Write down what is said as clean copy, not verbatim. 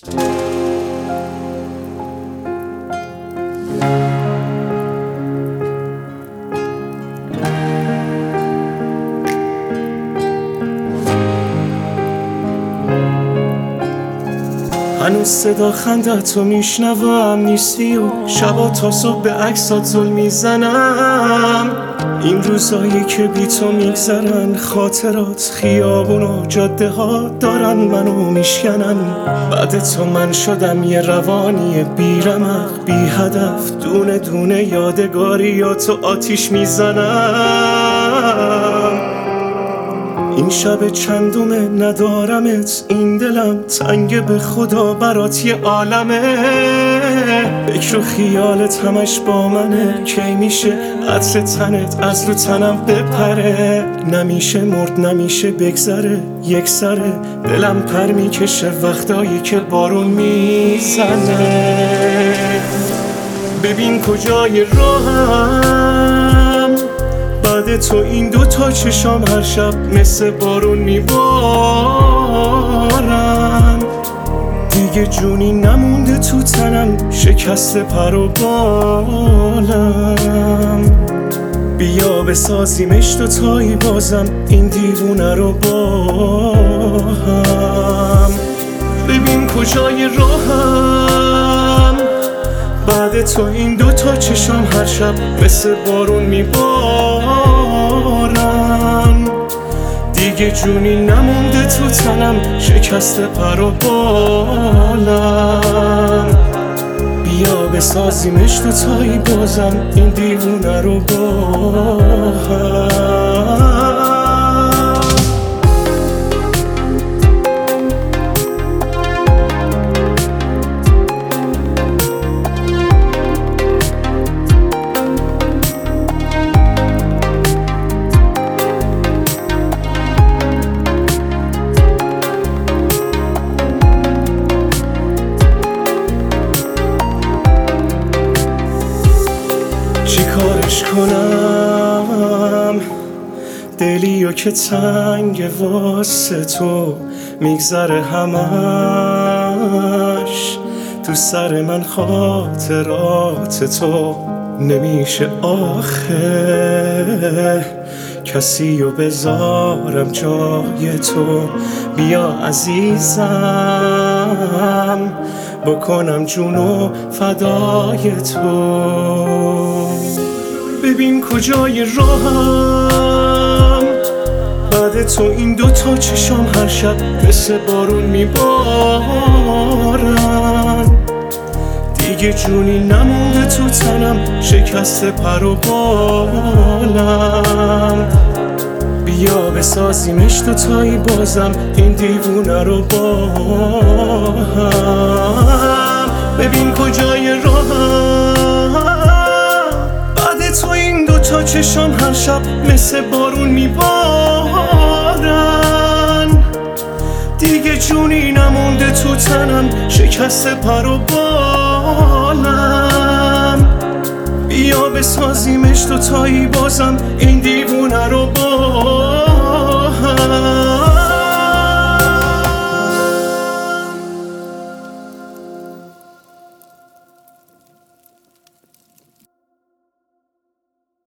هنوز صدا خندتو میشنوم نیستی و شبا تا صبح به عکسات زل میزنم. این روزایی که بی تو میگذرن، خاطرات خیابون و جاده ها دارن منو میشکنن. بعد تو من شدم یه روانی بی رمق بی هدف، دونه دونه یادگاریاتو آتیش میزنم. این شب چندومه ندارمت، این دلم تنگ به خدا برات یه عالمه. فکر و خیالت همش با منه، کی میشه عطر تنت از رو تنم بپره. نمیشه مرد نمیشه بگذره یک سره، دلم پر میکشه وقتایی که بارون میزنه. ببین کجای راهم، بعد تو این دوتا چشام هر شب مثل بارون میبارن. دیگه جونی نمونده تو تنم، شکسته پر و بالم. بیا بسازیمش دوتایی بازم این دیوونه رو با هم. ببین کجای راهم، بعد تو این دوتا چشام هر شب مثل بارون میبارن. دیگه جونی نمونده تو تنم، شکسته پر و بالم. بیا بسازیمش دوتایی بازم این دیوونه رو با هم. چی کارش کنم دلیو که تنگ واسه تو میگذره همش تو سر من خاطرات تو. نمیشه آخه کسی رو بذارم جای تو. بیا عزیزم بکنم جونو فدای تو. ببین کجای راهم، بعد تو این دوتا چشام هر شب مثل بارون میبارن. دیگه جونی نمونده تو تنم، شکسته پر و بالم. بیا بسازیمش دوتایی بازم این دیوونه رو با هم. ببین کجای راهم، بعد تو این دوتا چشام هر شب مثل بارون میبارن. دیگه جونی نمونده تو تنم، شکسته پر و بالم. بیا بسازیمش دوتایی بازم این دیوونه رو با